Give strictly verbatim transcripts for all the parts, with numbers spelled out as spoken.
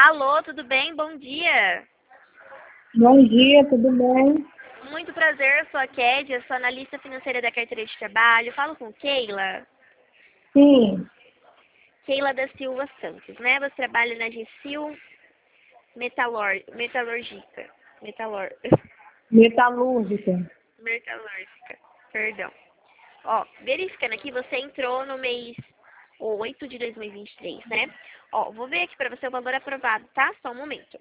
Alô, tudo bem? Bom dia. Bom dia, tudo bem? Muito prazer, eu sou a Kédia, sou analista financeira da carteira de trabalho. Falo com Keila. Sim, Keila da Silva Santos, né? Você trabalha na Gsil Metalor... Metalúrgica. Metalor... metalúrgica. Metalúrgica, perdão. Ó, verificando aqui, você entrou no mês oito de dois mil e vinte e três, né? Ó, vou ver aqui pra você o valor aprovado, tá? Só um momento.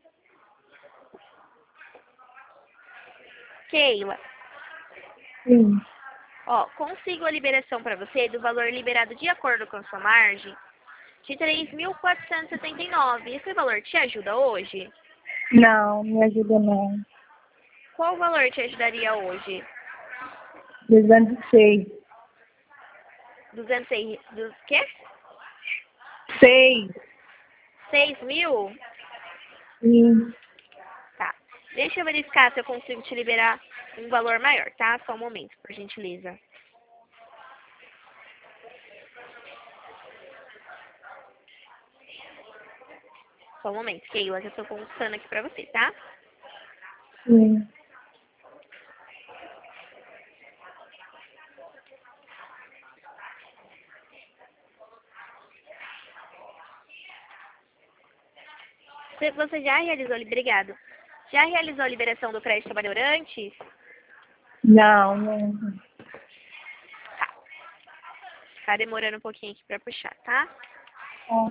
Keila, Sim. ó, consigo a liberação pra você do valor liberado de acordo com a sua margem de três mil quatrocentos e setenta e nove. Esse valor te ajuda hoje? Não, me ajuda não. Qual valor te ajudaria hoje? duzentos e seis. duzentos e seis, do quê? Seis. seis mil? Sim. Tá. Deixa eu verificar se eu consigo te liberar um valor maior, tá? Só um momento, por gentileza. Só um momento, Keila, que eu tô consultando aqui pra você, tá? Sim. Você você já realizou, obrigado. Já realizou a liberação do crédito trabalhador antes? Não, não. Tá. Tá demorando um pouquinho aqui pra puxar, tá? Ó,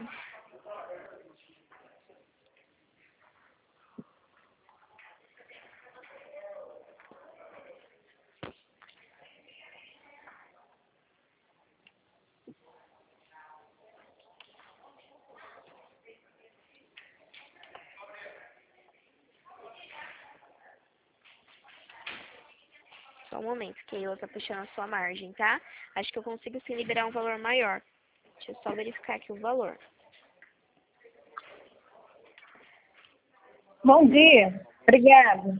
Só um momento, Keila, tá puxando a sua margem, tá? Acho que eu consigo sim liberar um valor maior. Deixa eu só verificar aqui o valor. Bom dia. Obrigada.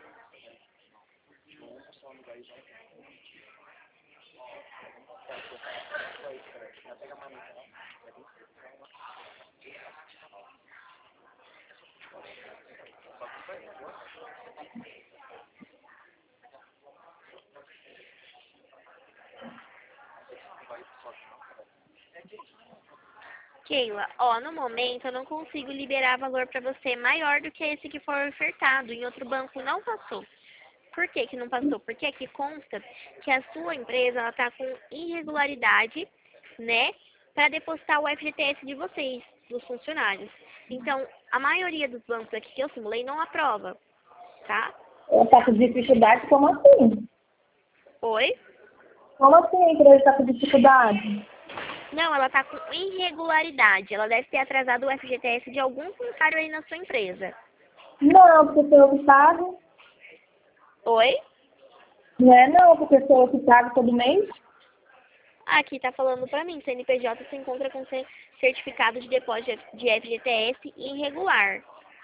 Keila, ó, no momento eu não consigo liberar valor pra você maior do que esse que for ofertado. Em outro banco não passou. Por que que não passou? Porque aqui consta que a sua empresa ela tá com irregularidade, né, para depositar o F G T S de vocês, dos funcionários. Então, a maioria dos bancos aqui que eu simulei não aprova, tá? Eu tá com dificuldade, como assim? Oi? Como assim a empresa está com dificuldade? Não, ela tá com irregularidade. Ela deve ter atrasado o F G T S de algum funcionário aí na sua empresa. Não, porque sou eu que pago. Oi? Não é não, porque sou eu que pago todo mês. Aqui tá falando pra mim, C N P J se encontra com cer- certificado de depósito de F G T S irregular.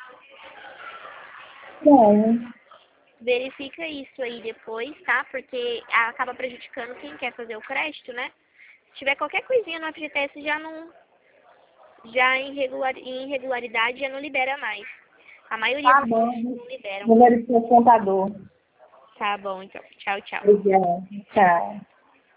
Não. Verifica isso aí depois, tá? Porque acaba prejudicando quem quer fazer o crédito, né? Se tiver qualquer coisinha no F G T S já não, já em irregular, em irregularidade já não libera mais. A maioria Tá dos bom. bancos não liberam. Vou verificar o contador. Tá bom, então. Tchau, tchau. Obrigada. Tchau.